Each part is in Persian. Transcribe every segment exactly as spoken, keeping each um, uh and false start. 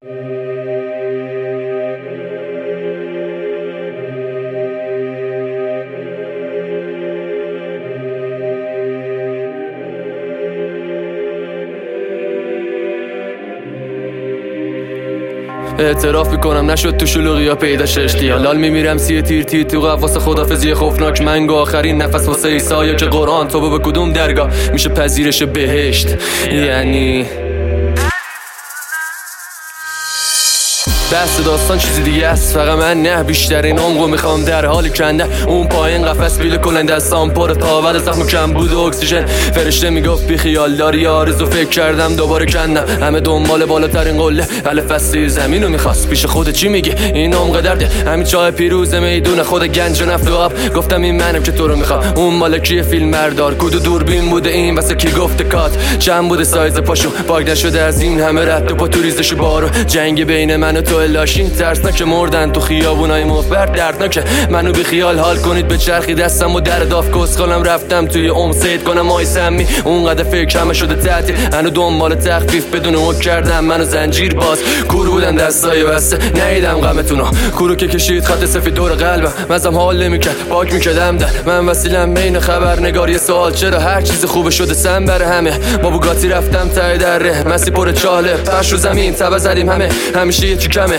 اعتراف میکنم نشد تو شلوغی ها پیداش اشتیالال میمیرم سی تیر تیر تو قواس خدافزی خوفناک منگو آخرین نفس واسه ایسا که قرآن تو به کدوم درگاه میشه پذیرش بهشت یعنی بحث داستان چیزی دیگه است فقط من نه بیشترین عمقو میخوام در حال کنده اون پایین قفس بیل کلنده دستام پر تاول زخم کم بود و اکسیژن فرشته میگفت بی خیال داری آرزو فکر کردم دوباره کندم همه دنبال بالاترین قله ولی فصلی زمینو میخواست پیش خود چی میگی این عمق درده همین چای پیروز میدون خود گنج و نفت و آب گفتم این منم که تو رو میخوام اون مالکی فیلم بردار کدو دوربین بوده این واسه کی گفته کات چند بوده سایز پاشو پاک نشده از این همه رد و پا تو ریزش بارو جنگ بین من و تو لاشین ترسناک مردن تو خیابونای مفبر دردناکه منو بی خیال حال کنید به چرخی دستم و در داف کسخالم رفتم توی ام سید کنم آی سمی اونقدر فکر همه شده تعطیل هنو دنبال تخفیف بدون حک کردم منو زنجیر باز کور بودن دستای بسته نیدم غمتونو کورو که کشید خط سفید دور قلبم مزم حال نمیکرد پاک میکردم در من وسیلم بین خبرنگار یه سوال چرا هر چیز خوبه شده سم بره همه با بوگاتی رفتم ته دره مسی پر چاله پش رو زمین تبا زدیم همه همیشه یه چی کمه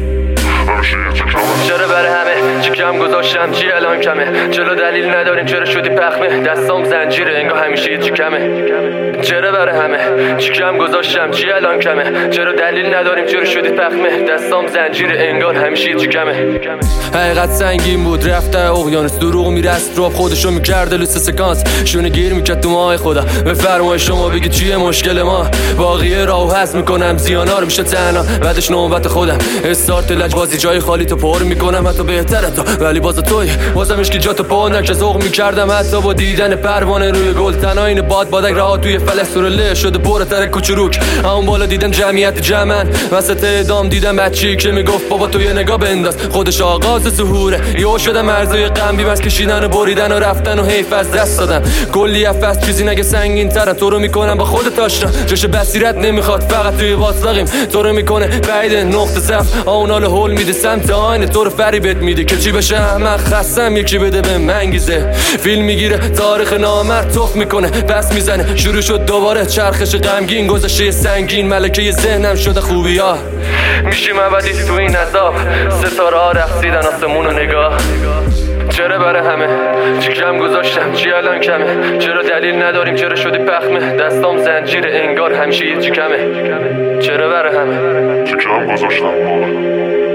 چرا برای همه چی کم گذاشتم چی الان کمه چرا دلیل نداریم چرا شدی پخمه دستام زنجیره انگار همیشه چی کمه چرا برای همه چی کم گذاشتم چی الان کمه چرا دلیل نداریم چرا شدی پخمه دستام زنجیره انگار همیشه چی کمه حقیقت سنگین بود رفته اقیانوس دروغ میرست رو خودشو میکرده لوس سکانس شونه گیر میکرد تو ماه خدا به فرمای شما بگی چیه مشکل ما باقیه راهو حذف میکنم زیانا رو میشه تنها بعدش نوبت خودم استارت لجبازی جای خالی تو پر میکنم حتی بهتره تا ولی باز توی بازم اشکی جاتو پا نکه ذوق میکردم حتی با دیدن پروانه روی گل تناین باد بادک رها توی فلسطورله شده پرتر کوچروک اون بالا دیدم جمعیت جمعن وسط اعدام دیدم بچه‌ای که میگفت بابا تو یه نگاه بنداز خودش آغاز ظهوره یهو شدم ارزوی غم از کشیدن و بریدن و رفتن و حیف از دست دادم کلی افس چیزی نگه سنگین تر تو رو میکنم با خودت آشنا جوش بصیرت نمیخواد فقط توی واسقیم تو رو میکنه بعید نقطه صف اون حال هول میده سمت آینه تو رو فریبت میده که چی بشه احمق خستم یکی بده به منگیزه فیلم میگیره تاریخ نامرد توف میکنه بس میزنه شروع شد دوباره چرخش غمگین گذشته سنگین ملکه ذهنم شده خوبیا میشیم ابدی تو این عذاب ستاره ها رقصیدن آسمون و نگاه چرا برای همه چی کم گذاشتم چی الان کمه چرا دلیل نداریم چرا شدی پخمه دستام زنجیره انگار همیشه یه چی کمه چرا برای همه چی کم گذاشتم